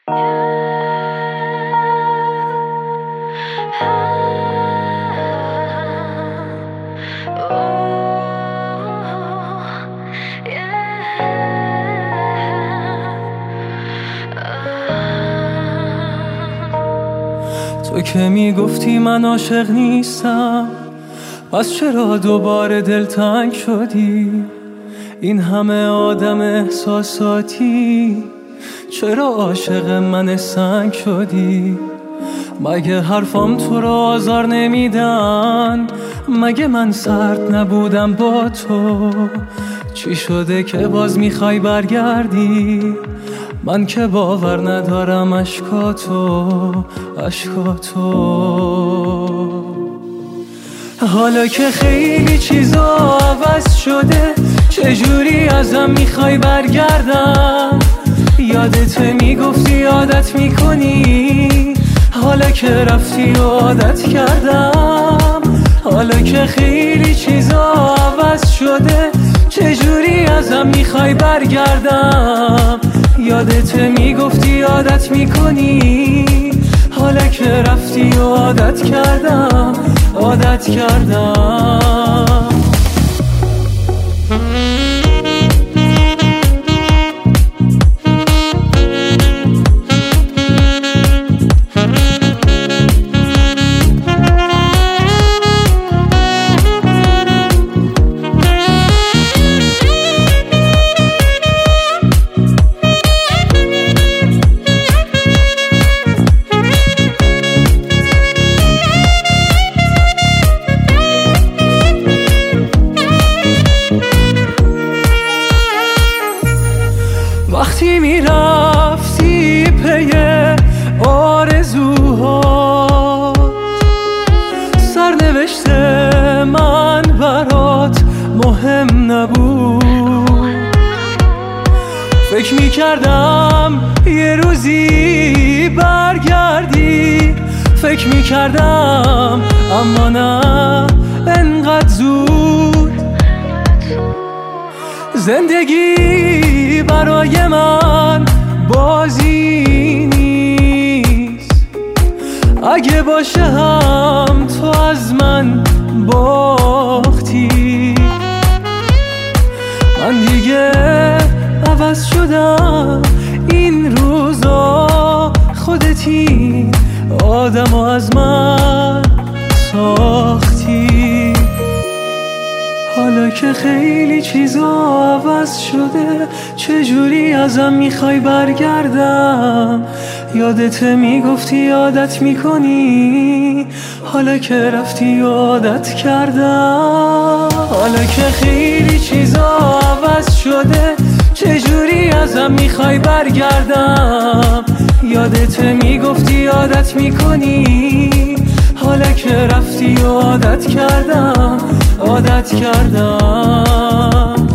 تو که میگفتی من عاشق نیستم، پس چرا دوباره دلتنگ شدی؟ این همه آدم احساساتی، چرا عاشق من سنگ شدی؟ مگه حرفام تو رو آزار نمیدن؟ مگه من سرد نبودم با تو؟ چی شده که باز میخوای برگردی؟ من که باور ندارم اشکاتو. حالا که خیلی چیزا عوض شده، چجوری ازم میخوای برگردم؟ یادت میگفتی عادت میکنی، حالا که رفتی و عادت کردم. حالا که خیلی چیزا عوض شده، چجوری ازم میخوای برگردم؟ یادت میگفتی عادت میکنی، حالا که رفتی و عادت کردم. وقتی میرفتی پی آرزوها، سرنوشت من برات مهم نبود. فکر میکردم یه روزی برگردی، فکر میکردم اما نه انقدر زود. زندگی برای من بازی نیست، اگه باشه هم تو از من باختی. من دیگه عوض شدم این روزا، خودتی آدمو از من ساختی. حالا که خیلی چیزا عوض شده، چجوری ازم میخوای برگردم؟ یادت میگفتی عادت میکنی، حالا که رفتی عادت کردم. حالا که خیلی چیزا عوض شده، چجوری ازم میخوای برگردم؟ یادت میگفتی عادت میکنی، حالا که رفتی و عادت کردم.